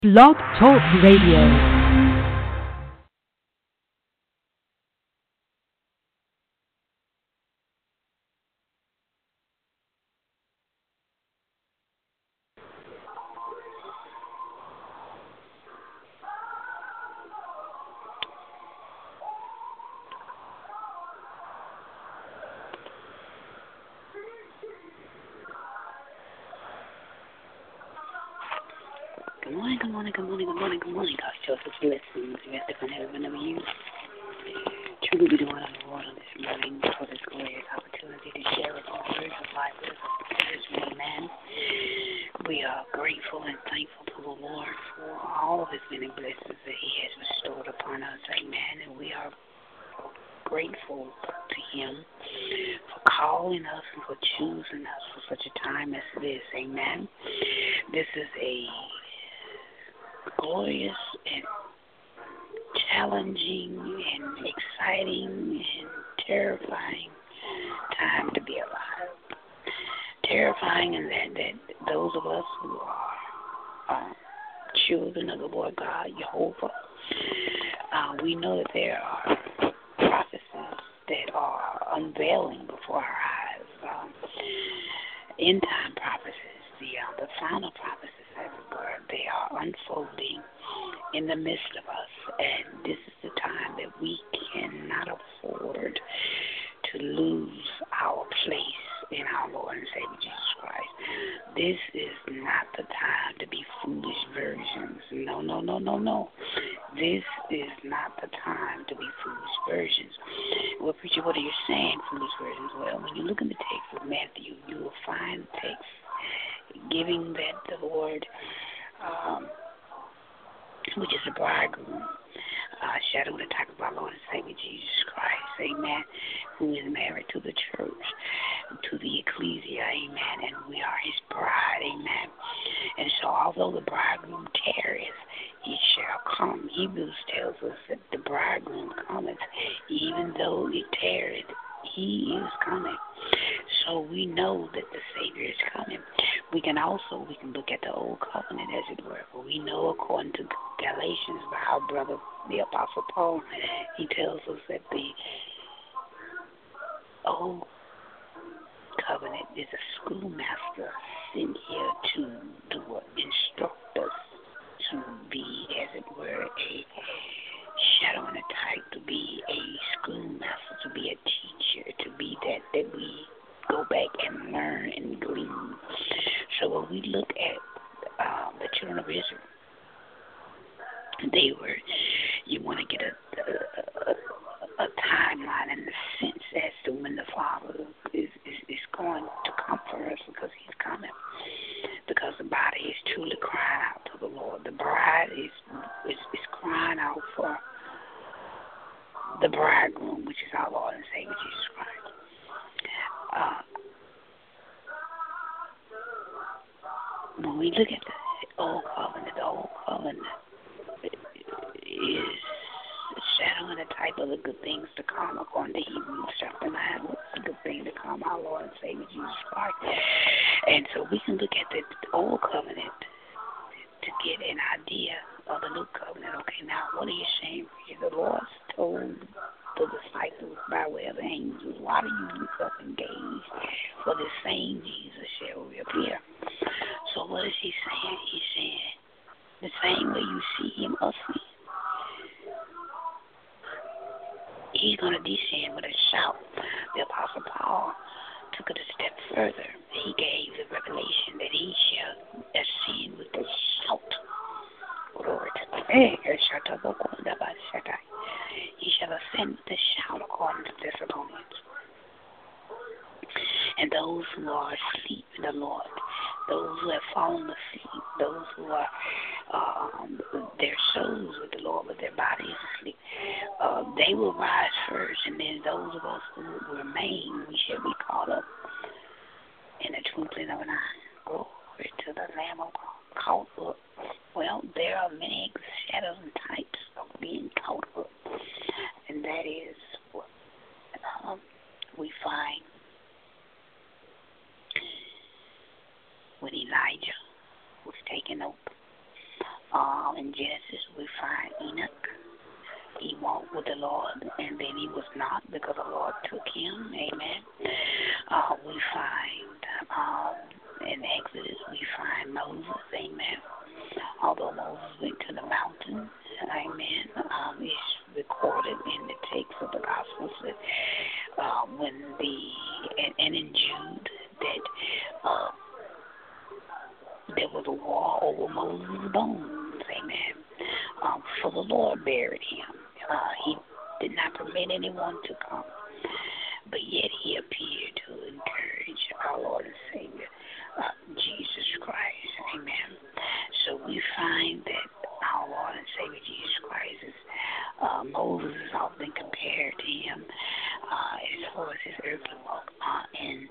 Blog Talk Radio. Good morning, God's Joseph. Blessings, rest upon everyone of you. Truly be the one of the Lord on this morning for this glorious opportunity to share with our spiritual life with this man. We are grateful and thankful to the Lord for all of his many blessings that he has bestowed upon us. Amen. And we are grateful to him for calling us and for choosing us for such a time as this. Amen. This is a glorious and challenging and exciting and terrifying time to be alive. Terrifying in that those of us who are children of the Lord God, Jehovah, we know that there are prophecies that are unveiling before our eyes. End time prophecies, the final prophecies, as it were, they are unfolding in the midst of us, and this is the time that we cannot afford to lose our place in our Lord and Savior Jesus Christ. This is not the time to be foolish virgins. No. This is not the time to be foolish virgins. Well, preacher, what are you saying, foolish virgins? Well, when you look in the text of Matthew, you will find text giving that the Lord, which is the bridegroom, shadow and type of our Lord and Savior Jesus Christ, amen, who is married to the church, to the ecclesia, amen, and we are his bride, amen. And so although the bridegroom tarries, he shall come. Hebrews tells us that the bridegroom cometh, even though it tarried, he is coming. So we know that the Savior is coming. We can look at the old covenant, as it were. For we know, according to Galatians, by our brother, the Apostle Paul, he tells us that the old covenant is a schoolmaster sent here to instruct us to be, as it were, a shadow and a type, to be a schoolmaster, to be a teacher, to be that we go back and learn and glean. So when we look at the children of Israel, you want to get a timeline in the sense as to when the Father is going to come for us, because he's coming. Because the body is truly crying out to the Lord. The bride is crying out for the bridegroom, which is our Lord and Savior Jesus Christ. When we look at the old covenant is a shadow and a type of the good things to come, according to Hebrews chapter 9. What's the good thing to come? Our Lord and Savior Jesus Christ. And so we can look at the old covenant to get an idea of the new covenant. Okay, now what are you saying? The Lord told the disciples by way of the angels, why do you look up and gaze? For the same Jesus shall reappear. So what is he saying? He's saying the same way you see him ascend, he's going to descend with a shout. The Apostle Paul took it a step further. He gave the revelation that he shall ascend with a shout. Glory to God. He shall ascend with a shout, according to Thessalonians. And those who are asleep in the Lord, those who have fallen asleep, those who are their souls with the Lord, but their bodies asleep, they will rise first, and then those of us who remain, we shall be caught up in the twinkling of an eye. Glory to the Lamb of God. Caught up. Well, there are many shadows and types of being caught up, and that is what we find when Elijah was taken up In Genesis, we find Enoch. He walked with the Lord, and then he was not because the Lord took him. Amen. We find in Exodus, we find Moses. Amen. Although Moses went to the mountain, amen, it's recorded in the text of the Gospels that and in Jude that there was a war over Moses' bones, amen. For the Lord buried him. He did not permit anyone to come, but yet he appeared to encourage our Lord and Savior, Jesus Christ, amen. So we find that our Lord and Savior Jesus Christ is, Moses is often compared to him as far as his earthly walk. In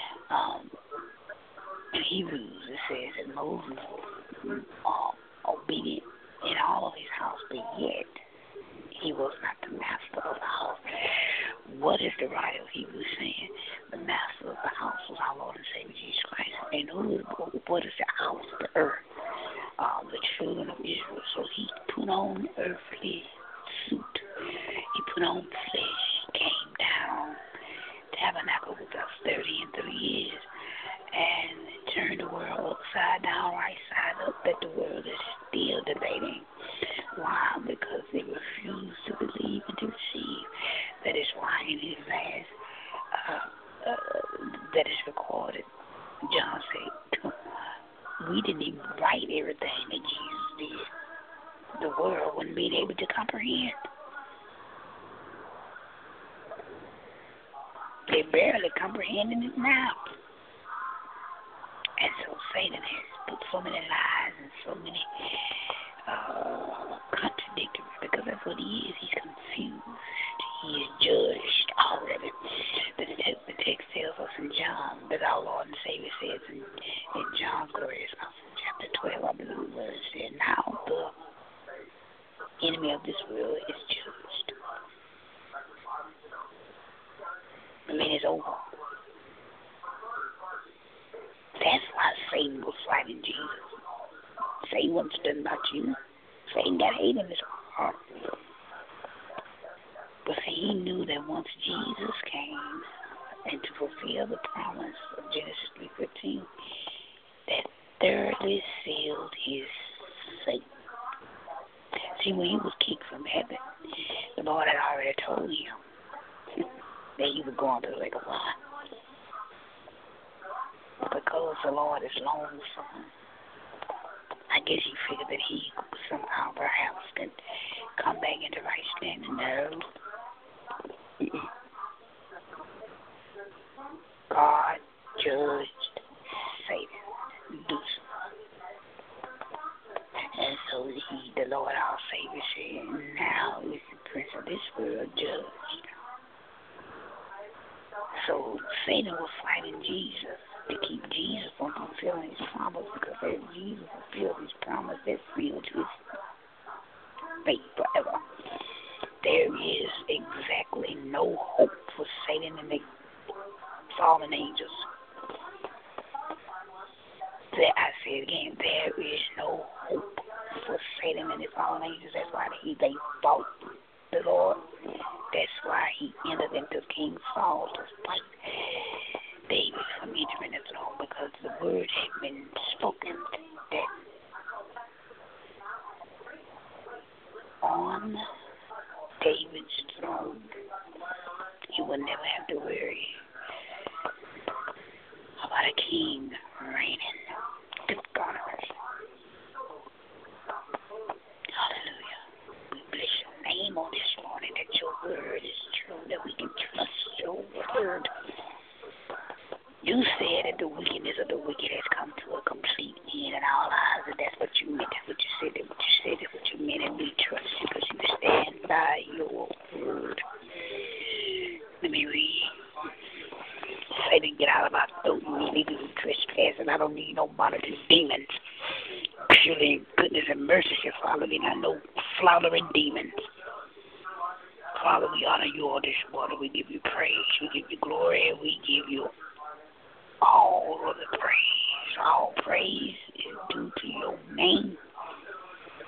Hebrews, it says that Moses was obedient in all of his house, but yet he was not the master of the house. What is the writer of Hebrews saying? The master of the house was our Lord and Savior Jesus Christ. And what is the house? The earth. The children of Israel. So he put on earthly suit. He put on flesh, came down, tabernacled with us 33 years, and turned the world upside down, right side up, that the world is still debating. Why? Because they refuse to believe and to receive. That is why in his last, that is recorded, John said, we didn't even write everything that Jesus did. The world wouldn't be able to comprehend. They're barely comprehending it now. And so Satan has put so many lies and so many contradictory, because that's what he is. He's confused. He is judged already. The text tells us in John that our Lord and Savior says in John's glorious gospel, chapter 12, I believe it was, said, now the enemy of this world is judged. I mean, it's over. That's why Satan was fighting Jesus. Satan wasn't studying about you. Satan got hate in his heart. But see, he knew that once Jesus came and to fulfill the promise of Genesis 3:15, that thirdly sealed his Satan. See, when he was kicked from heaven, the Lord had already told him that he was going to the lake of fire. Because the Lord is long suffering, I guess he figured that he somehow perhaps could come back into right standing. No. God judged Satan. And so the Lord our Savior said, now is the prince of this world judged. So Satan was fighting Jesus to keep Jesus from fulfilling his promise, because as Jesus fulfilled his promise, that sealed his fate forever. There is exactly no hope for Satan and the fallen angels. I say it again, there is no hope for Satan and his fallen angels. That's why they fought the Lord. That's why he entered into King Saul to fight David from entering the throne, because the word had been spoken that on David's throne he would never have to worry about a king reigning. Good God. Hallelujah. We bless your name on this morning, that your word is true, that we can trust your word. You said that the wickedness of the wicked has come to a complete end in our lives, and that's what you meant. That's what you said. That's what you said. That's what you meant, and we trust you because you stand by your word. Let me read. Satan, get out of my throat. You need to trespass, and I don't need no monitoring demons. Surely goodness and mercy shall follow me, not no floundering demons. Father, we honor you all this morning. We give you praise. We give you glory. And we give you all of the praise. All praise is due to your name.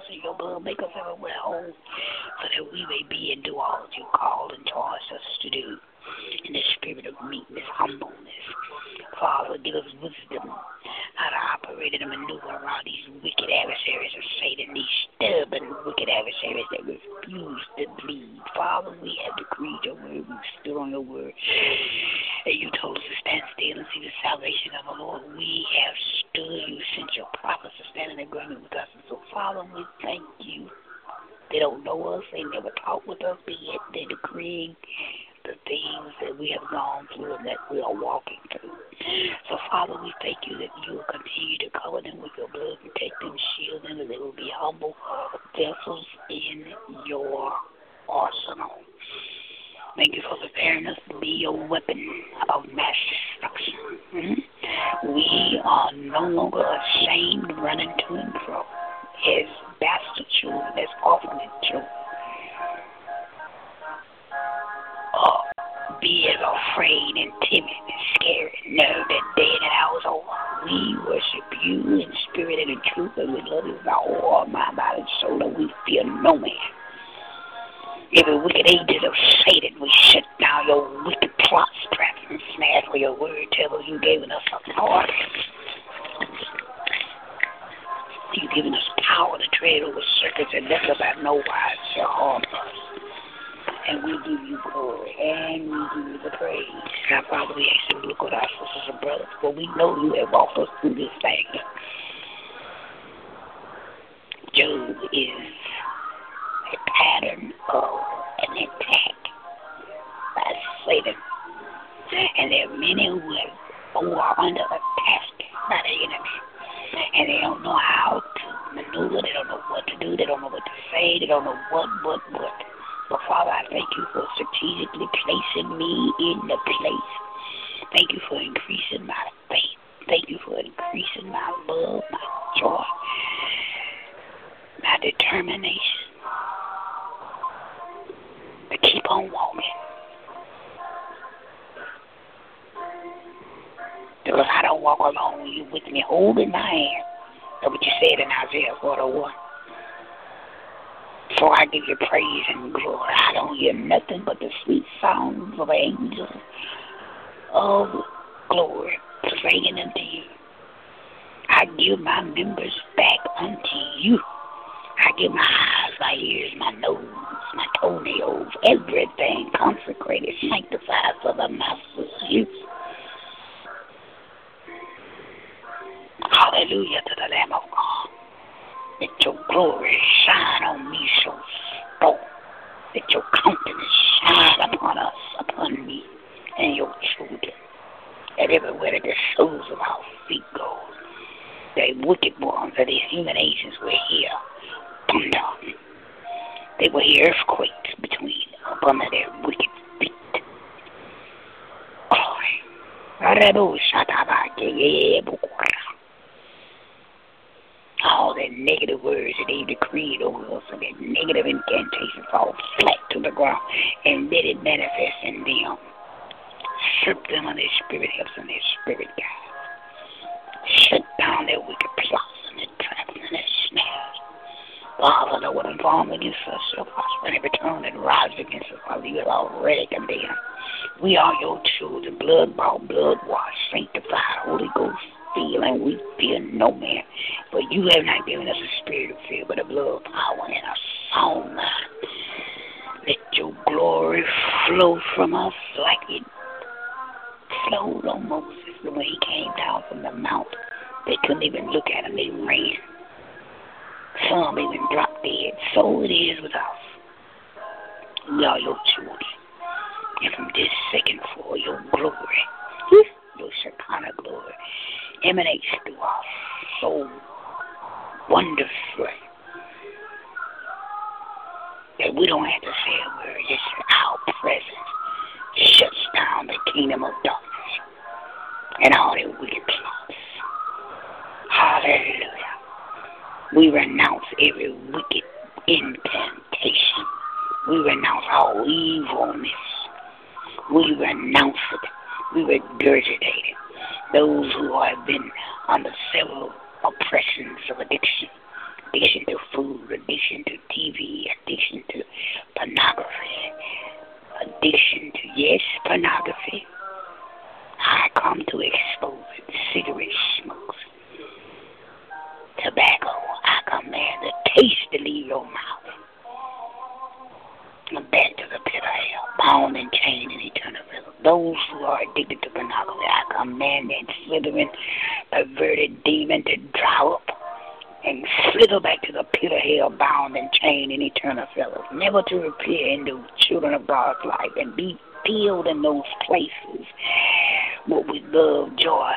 in your blood. Make us everywhere whole so that we may be and do all that you called and charged us to do. In the spirit of meekness, humbleness. Father, give us wisdom how to operate and maneuver around these wicked adversaries of Satan, these stubborn wicked adversaries that refuse to bleed. Father, we have decreed your word, we stood on your word, and you told us to stand still and see the salvation of the Lord. We have stood, you sent your prophets to stand in agreement with us. And so, Father, we thank you. They don't know us, they never talk with us, but yet they're decreeing the things that we have gone through and that we are walking through. So, Father, we thank you that you will continue to cover them with your blood, protect them, shield them, and they will be humble vessels in your arsenal. Thank you for preparing us to be your weapon of mass destruction. We are no longer ashamed running to and fro as bastard children, as orphaned children. Be as afraid and timid and scared. Know that day and hour is over. We worship you in spirit and in truth, and we love you with our whole mind, body, and soul, and we fear no man. Every wicked agent of Satan, we shut down your wicked plots, traps, and snares for your word tells us you've given us authority. You've given us power to tread over serpents and nothing about no wise shall harm us. And we give you glory, and we give you the praise. Now, Father, we ask you to look at our sisters and brothers, for we know you have walked us through this thing. Job is a pattern of an attack by Satan. And there are many who are under attack by the enemy. And they don't know how to maneuver, they don't know what to do, they don't know what to say, they don't know what. But Father, I thank you for strategically placing me in the place. Thank you for increasing my faith. Thank you for increasing my love, my joy, my determination to keep on walking. Because I don't walk alone with you with me, holding my hand. That's what you said in Isaiah 41. So I give you praise and glory. I don't hear nothing but the sweet sounds of angels of glory singing unto you. I give my members back unto you. I give my eyes, my ears, my nose, my toenails, everything consecrated, sanctified for the Master's use. Hallelujah to the Lamb of God. Let your glory shine on me so strong. Let your countenance shine upon us, upon me, and your children. And everywhere that the soles of our feet go, the wicked ones of these human agents will hear thunder. They will hear earthquakes upon their wicked feet. Glory. All the negative words that they decreed over us and that negative incantation fall flat to the ground and let it manifest in them. Strip them of their spirit helps and their spirit guides. Shut down their wicked plots and their traps and their snares. Father, no weapon formed against us shall prosper, and every tongue that rises against us, Father, you have already condemned. We are your children, blood-bought, blood-washed, sanctified, Holy Ghost feel, and we fear no man. But you have not given us a spirit of fear, but a blood, power, and a sound mind. Let your glory flow from us like it flowed on Moses when he came down from the mount. They couldn't even look at him, they ran. Some even dropped dead. So it is with us. We are your children. And from this second forth, your glory, your Shekinah glory, emanates through us so wonderfully that we don't have to say a word. Just our presence shuts down the kingdom of darkness and all their wicked plots. Hallelujah. We renounce every wicked incantation. We renounce all evilness. We renounce it. We regurgitate it. Those who have been under several oppressions of addiction, addiction to food, addiction to TV, addiction to pornography, addiction to, yes, pornography. I come to expose it. Cigarette smokes, tobacco, I command the taste to leave your mouth. And back to the pit of hell, bound and chained in eternal prison. Those who are addicted to pornography, I command that slithering, perverted demon to dry up and slither back to the pit of hell, bound and chained in eternal fellows, never to appear in the children of God's life and be filled in those places with love, joy,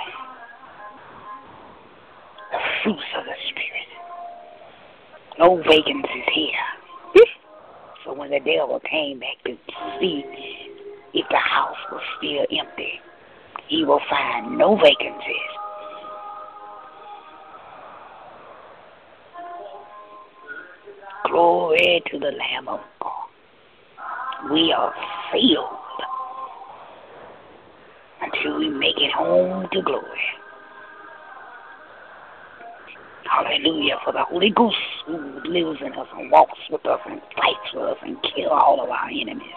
the fruits of the Spirit. No vacancies here. So when the devil came back to see if the house was still empty, he will find no vacancies. Glory to the Lamb of God. We are sealed until we make it home to glory. Hallelujah, for the Holy Ghost who lives in us and walks with us and fights with us and kills all of our enemies.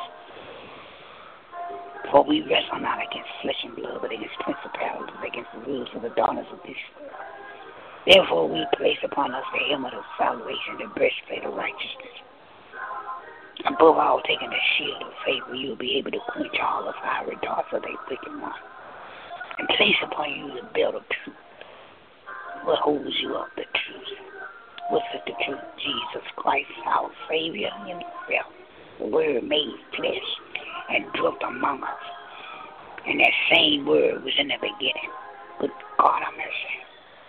For we wrestle not against flesh and blood, but against principalities, against the rulers of the darkness of this world. Therefore we place upon us the helmet of salvation, the breastplate of righteousness. Above all, taking the shield of faith, where you will be able to quench all the fiery darts of the wicked one. And place upon you the belt of truth. What holds you up? The truth. What's the truth? Jesus Christ, our Savior himself. The Word made flesh and dwelt among us. And that same Word was in the beginning. Good God of mercy.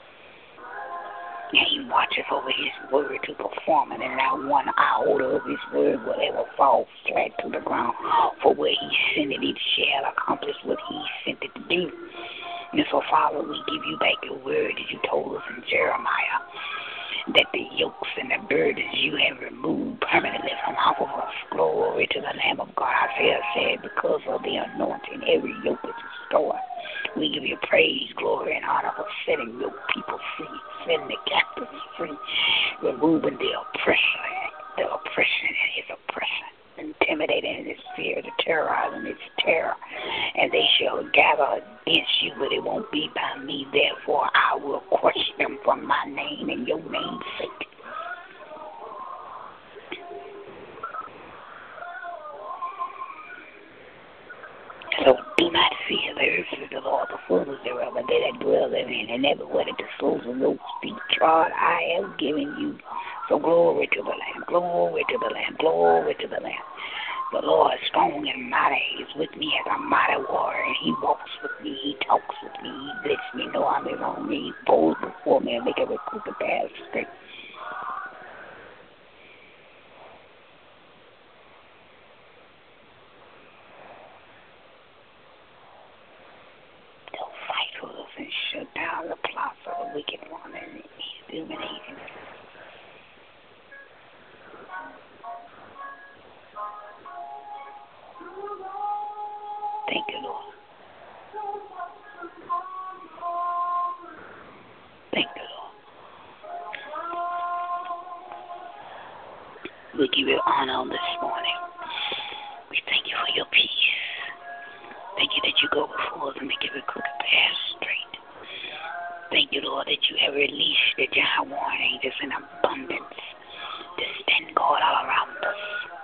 And he watches over his word to perform it, and not one iota of his word will ever fall flat to the ground. For where he sent it, it shall accomplish what he sent it to do. And so, Father, we give you back your word that you told us in Jeremiah, that the yokes and the burdens you have removed permanently from off of us. Glory to the Lamb of God. Isaiah said, because of the anointing, every yoke is restored. We give you praise, glory, and honor for setting your people free, setting the captives free, removing the oppression and his oppression, intimidating his fear, the terrorizing his terror. And they shall gather against you, but it won't be by me. Therefore, I will crush them for my name and your name's sake. So do not fear, the earth is the Lord, the fullness thereof, and they that dwell therein, and everywhere that the soles of your feet trod, I have given you. So glory to the Lamb, glory to the Lamb, glory to the Lamb. The Lord is strong and mighty. He is with me as a mighty warrior, and he walks with me, he talks with me, he lets me know I'm his own. He goes before me and make every crooked path straight. And shut down the plots of the wicked one and illuminate him. Thank you, Lord. Thank you, Lord. We give you honor on this morning. We thank you for your peace. Thank you that you go before us and make every crooked path straight. Thank you, Lord, that you have released the giant warring angels in abundance to stand guard all around us,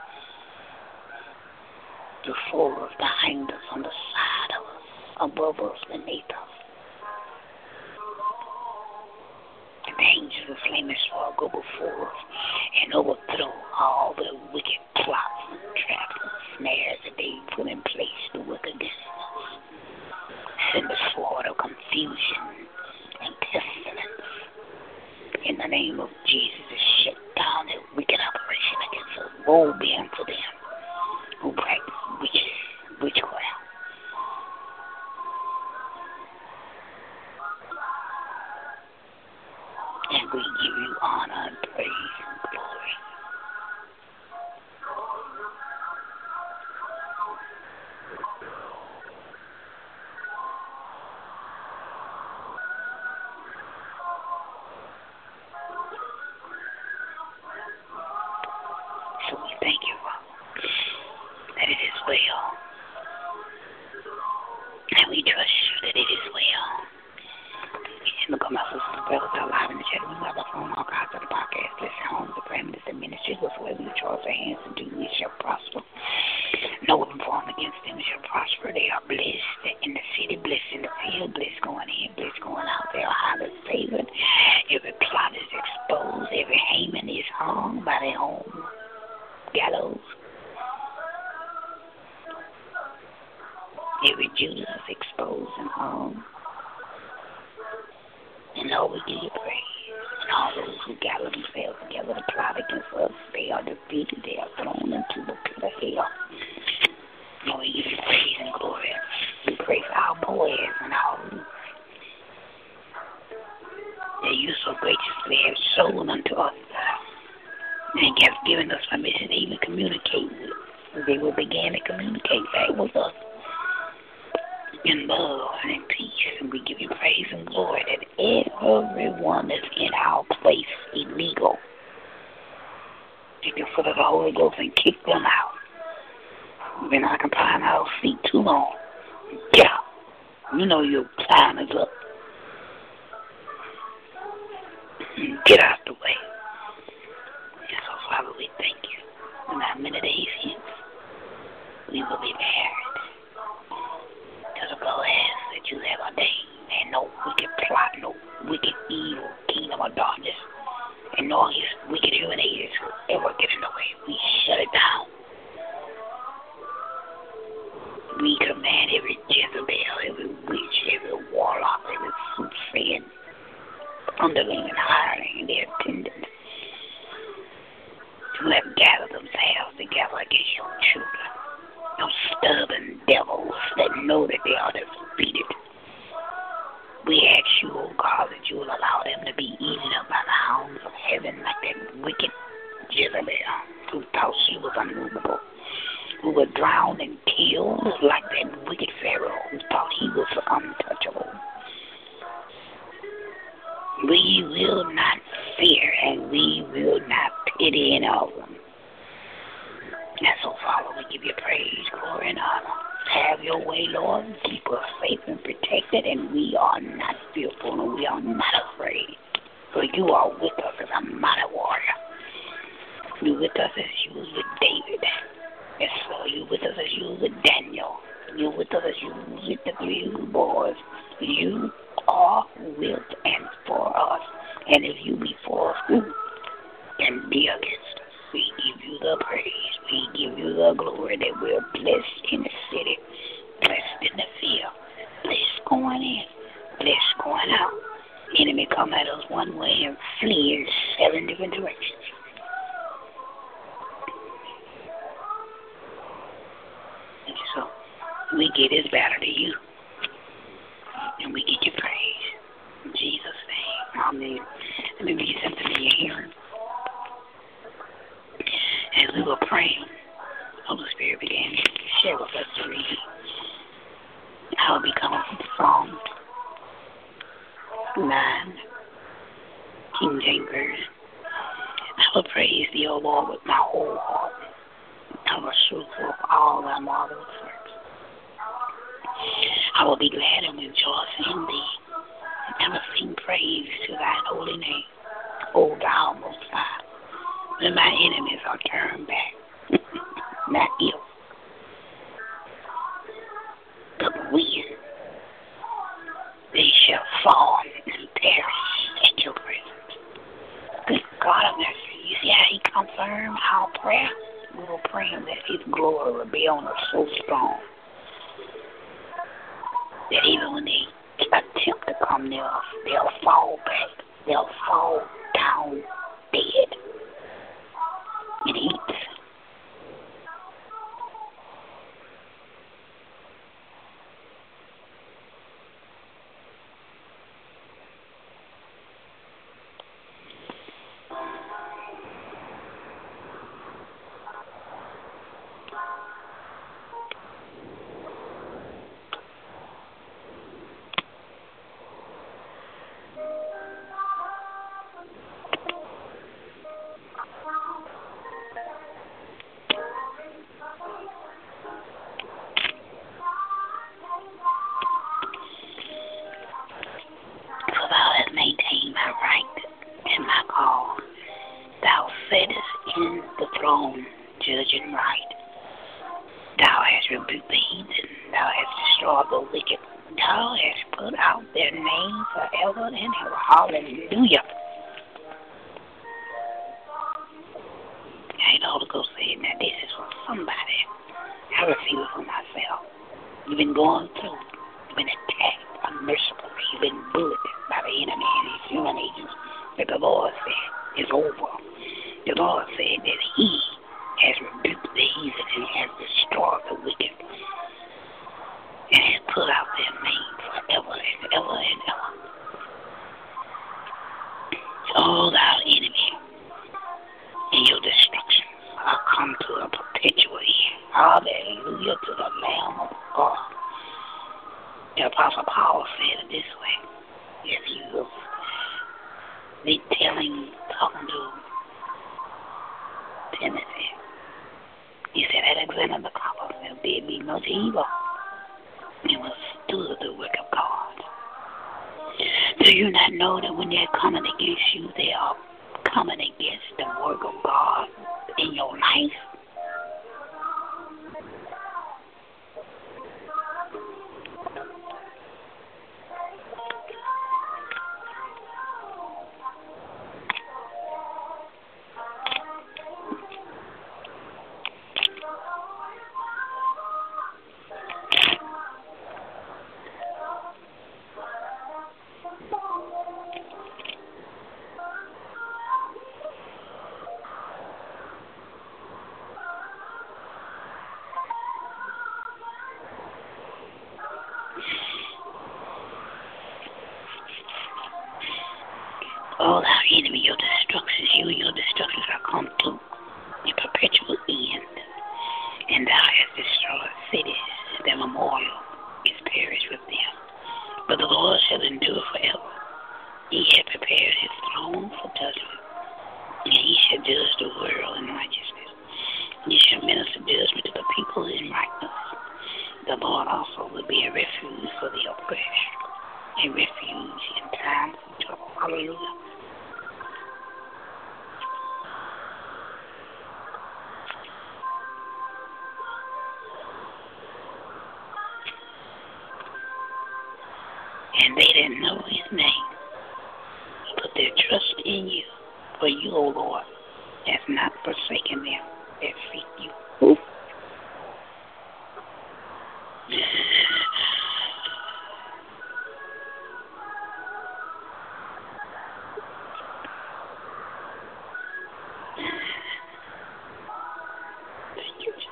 before us, behind us, on the side of us, above us, beneath us. And the angels of flaming sword go before us and overthrow all the wicked plots and traps and snares that they put in place to work against us. Send the sword of confusion and pestilence in the name of Jesus to shut down their wicked operation against us. Woe be unto them who practice witchcraft. And we give you honor and praise and glory. Jesus, whether you trust their hands to do, it shall prosper. No weapon formed against them shall prosper. They are blessed in the city, blessed in the field, blessed going in, blessed going out. They are highly favored. Every plot is exposed. Every Haman is hung by their own gallows. Every Judas is exposed and hung. And Lord, we give you praise. And all those who gather themselves together to plot against us, they are defeated. They are thrown into the pit of hell. Lord, we give you praise and glory. We pray for our boys and all that you so graciously have shown unto us and have given us permission to even communicate with. They will begin to communicate back with us in love and in peace. And we give you praise and glory that everyone that's in our place illegal, take the foot of the Holy Ghost and kick them out. We've been occupying our seat too long. Yeah, you know your time is up. Get out the way. And so, Father, we thank you. In not many days hence, we will be married to the blessed that you have ordained. And no wicked plot, no wicked evil kingdom of darkness, and no wicked human agents will ever get in the way. We shut it down. We command every Jezebel, every witch, every warlock, every soothsayer, underling and hireling and their attendants who have gathered themselves together against your children. Those stubborn devils that know that they are defeated. We ask you, oh God, that you will allow them to be eaten up by the hounds of heaven like that wicked Jezebel who thought she was unmovable, who was drowned and killed like that wicked Pharaoh who thought he was untouchable. We will not fear and we will not pity any of them. And so, Father, we give you praise, glory, and honor. Have your way, Lord. Keep us safe and protected, and we are not fearful and we are not afraid. For you are with us as a mighty warrior. You with us as you was with David. Yes, Lord, you with us as you was with Daniel. You with us as you was with the three boys. You are with and for us. And if you be for us, who can be against us? We give you the praise. We give you the glory that we're blessed in the city, blessed in the field, blessed going in, blessed going out. Enemy come at us one way and flee in 7 different directions. And so we give this battle to you, and we give you praise. In Jesus' name, amen. Let me read something in your hearing. As we were praying, Holy Spirit began to share with us to read. I will be coming from Psalm 9, King James Version. I will praise thee, O Lord, with my whole heart. I will show forth all thy marvelous works. I will be glad and rejoice in thee. I will sing praise to thine holy name, O thou most high. When my enemies are turned back, not ill, but when they shall fall and perish at your presence. Good God of mercy, you see how he confirmed our prayer? We were praying that his glory will be on us so strong that even when they attempt to come near us, they'll fall back. They'll fall down dead. It eats. throne, judging right. Thou hast rebuked the heathen, thou hast destroyed the wicked, thou hast put out their name forever and ever. Hallelujah. And the Holy Ghost said, now this is for somebody. I receive it for myself. You've been going through, you've been attacked unmercifully, you've been bullied by the enemy and his human agents. But the Lord said, it's over. The Lord said that He has rebuked the heathen and has destroyed the wicked and has put out their name forever and ever and ever. All thou enemy and your destruction are come to a perpetual end. Hallelujah to the Lamb of God. The Apostle Paul said it this way. If you be talking to Timothy, he said, Alexander the Copper did me much evil. It was stood the work of God. Do you not know that when they're coming against you, they are coming against the work of God in your life? All our enemy, your destructions, you and your destructions are come to a perpetual end. And thou hast destroyed cities, their memorial is perished with them. But the Lord shall endure forever. He hath prepared his throne for judgment, and he shall judge the world in righteousness. And he shall minister judgment to the people in rightness. The Lord also will be a refuge for the oppressed, a refuge in times of trouble. Hallelujah. And they that know his name put their trust in you. For you, O Lord, has not forsaken them that seek you. Ooh. Thank you.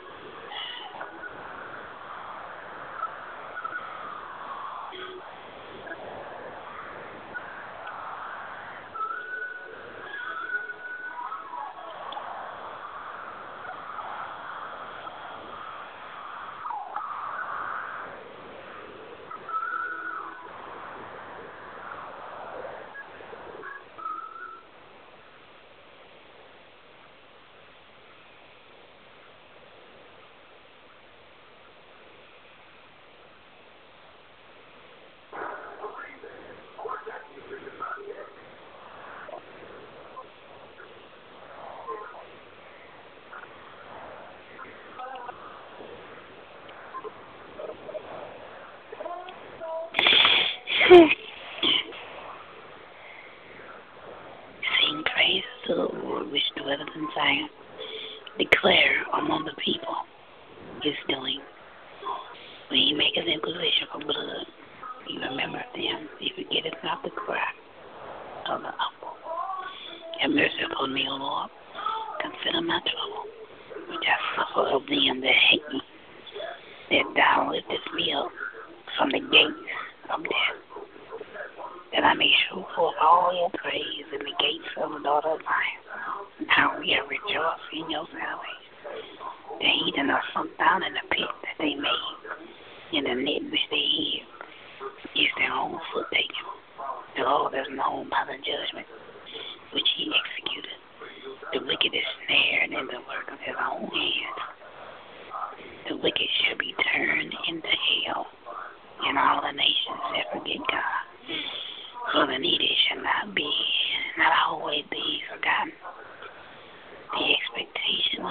Sing praise to the Lord which dwelleth in Zion. Declare among the people his doing. When he maketh inquisition for blood, he remembereth them. He forgetteth not the cry of the humble. Have mercy upon me, O Lord. Consider my trouble, which I suffer of them that hate me, that thou liftest me up from the gates of death, that I may show forth all your praise in the gates of the daughter of Zion. Now we are rejoicing in your salvation. The heathen are sunk down in the pit that they made, in the net which they hid is their own foot taken. The Lord is known by the judgment which he executed. The wicked is snared in the work of his own hands. The wicked shall be turned into hell, and all the nations shall forget God. For the needy shall not always be forgotten. The expectation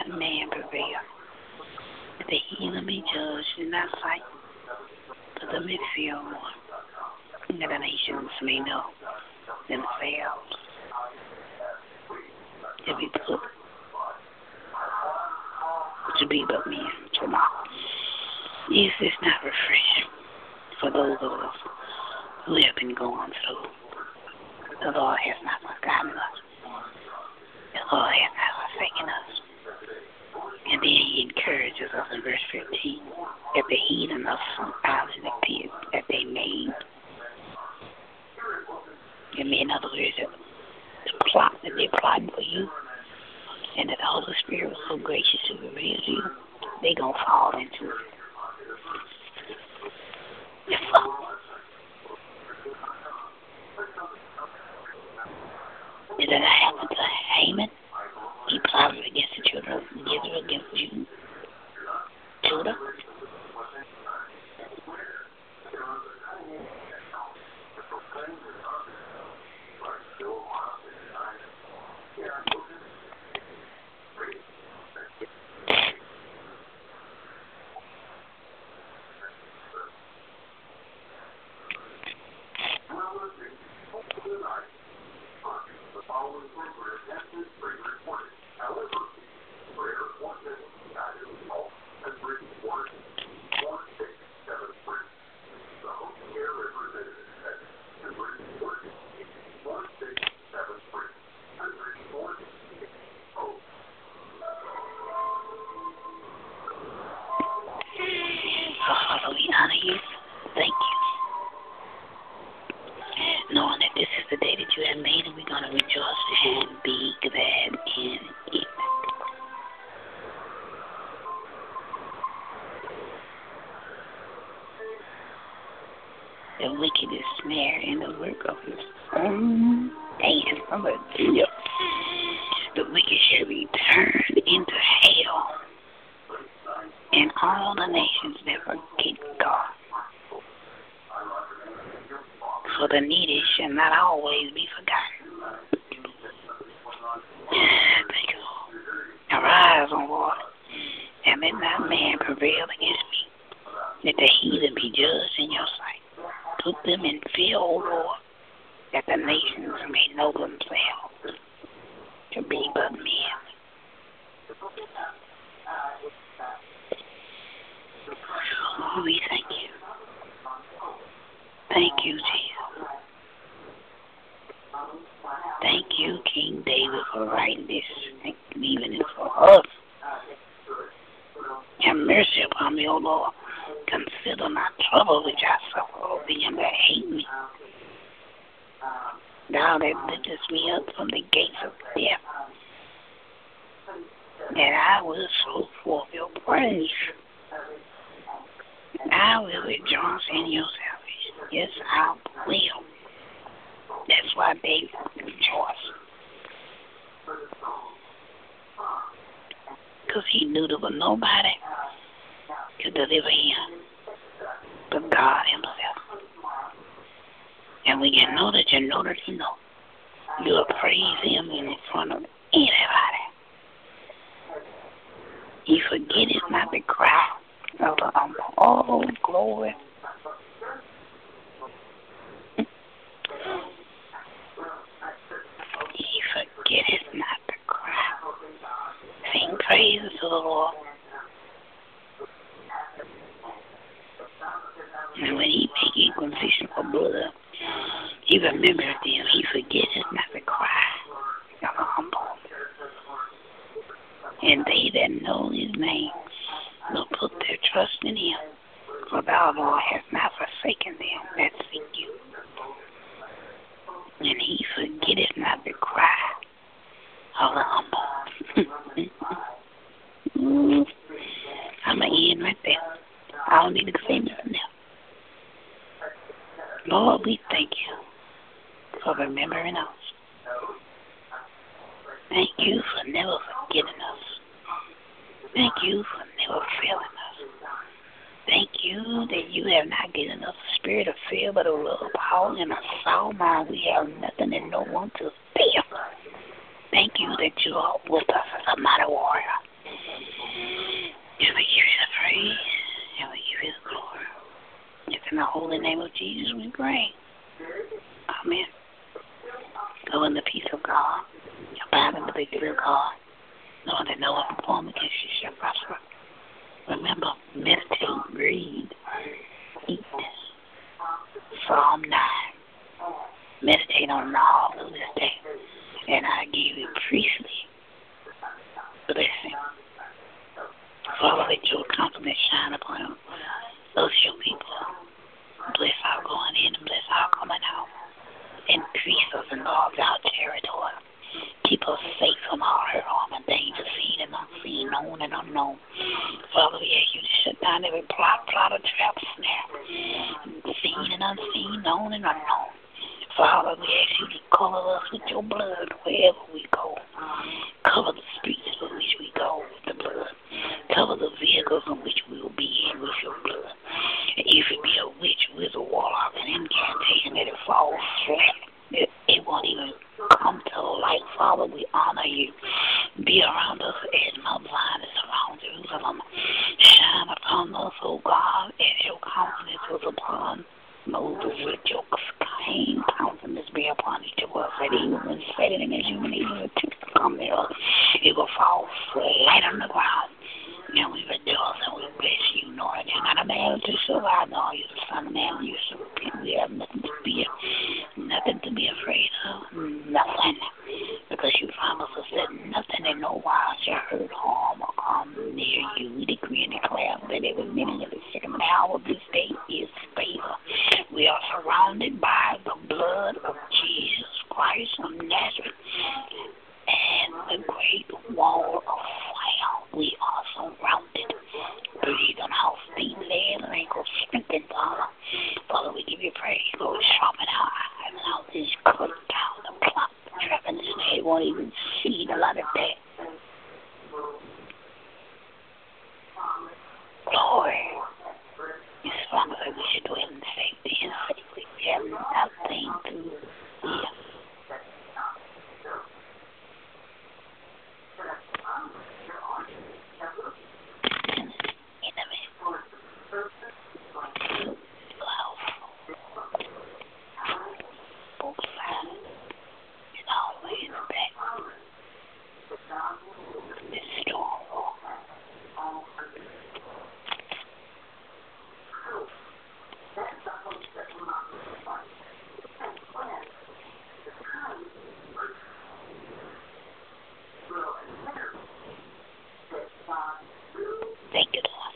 not man prevail. Let the heathen be judged in thy sight, but the men fear more. And the nations may know themselves to be put to be but men tomorrow. Is this not refreshing for those of us who have been going through? The Lord has not forgotten us. The Lord has not forsaken us. And then he encourages us in verse 15 that the heathen of some island of pit that they made. In other words, the plot that they're plotting for you, and that the Holy Spirit was so gracious to reveal to you, they're going to fall into it. Did that happen to Haman? He plotted against the children of Israel, against Judah. Father, we honor you. Thank you. Knowing that this is the day that you have made, and we're going to rejoice and be glad in it. The wicked is snared in the work of his own hand. Hallelujah. The wicked shall be turned into hell, and all the nations that forget God. For the needy shall not always be forgotten. Thank you, Lord. Arise, O Lord, and let not man prevail against me. Let the heathen be judged in your sight. Put them in fear, O Lord, that the nations may know themselves to be but men. Oh, we thank you. Thank you, Jesus. Thank you, King David, for writing this and leaving it for us. Have mercy upon me, O Lord. Consider my trouble which I suffer over them that hate me. Thou that liftest me up from the gates of death, that I will show forth your praise. I will rejoice in your salvation. Yes, I will. That's why David rejoiced. Because he knew there was nobody to deliver him but God himself. And when you know that you know that you know, you'll praise him in front of anybody. He forgetteth not the cry of the humble. Oh, glory. He forgetteth not the cry. Sing praises to the Lord. And when he make inquisition for blood, he remembers them. He forgetteth not the cry of the humble. And they that know his name will put their trust in him. For thou, Lord, hast not forsaken them that seek you. And he forgetteth not the cry of the humble. I'm going to end right there. I don't need to say nothing else. Lord, we thank you for remembering us. Thank you for never forgetting us. Thank you for never failing us. Thank you that you have not given us a spirit of fear, but of love, power, and a sound mind. We have nothing and no one to fear. Thank you that you are with us as a mighty warrior. holy name of Jesus we pray. Amen. Go in the peace of God. Abide in the victory of God. Knowing that no weapon formed against you shall prosper. Remember, meditate, read, eat. Psalm 9. Meditate on all of this day. And I give you priestly blessing. Father, let your countenance shine upon those your people. Bless our going in and bless our coming out. Increase us and enlarge our territory. Keep us safe from all hurt, harm, and danger, seen and unseen, known and unknown. Father, we ask you to shut down every plot, or trap, snare, seen and unseen, known and unknown. Father, we ask you to cover us with your blood wherever we go. Cover the streets in which we go with the blood. Cover the vehicles in which we will be in with your blood. And if it be a witch, wizard, warlock, and incantation, let it fall flat. It won't even come to light. Father, we honor you. Be around us as Mount Zion is around Jerusalem. Shine upon us, O God, as your countenance was upon Moses. Let your kind countenance be upon each of us. That even when Satan and his human evil attempts to come near us, it will fall flat on the ground. And we rejoice and we bless you, Lord. You're not a man to survive, nor you're the son of man. You should repent. We have nothing to be afraid of. Nothing. Because you promised us that nothing and no wise shall hurt, harm, or come near you. We decree and declare that every minute of the second hour of this day is favor. We are surrounded by the blood of Jesus Christ of Nazareth and the great wall of fire. We are surrounded. Breathe on our feet, legs, and ankles, strengthen, Father. Father, we give you praise. Lord, sharpen our eyes and our vision, cut down the plot, the trap, and the snare. Won't even see the light of day. Glory. You promised that we should dwell in safety and safely. We have nothing to fear. Thank you, Lord.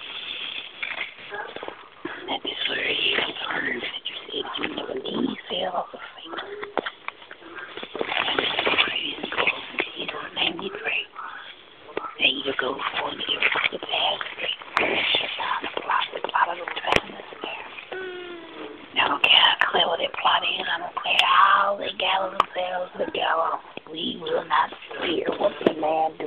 That this word is confirmed that you said you never leave, fail, or forsake us. And we praise and glory in Jesus' name we pray. And you go forward and give us the path straight. Shut down the plot of the trapness there. I don't care how clever their plot is. I don't care how they gather themselves together. We will not fear what the man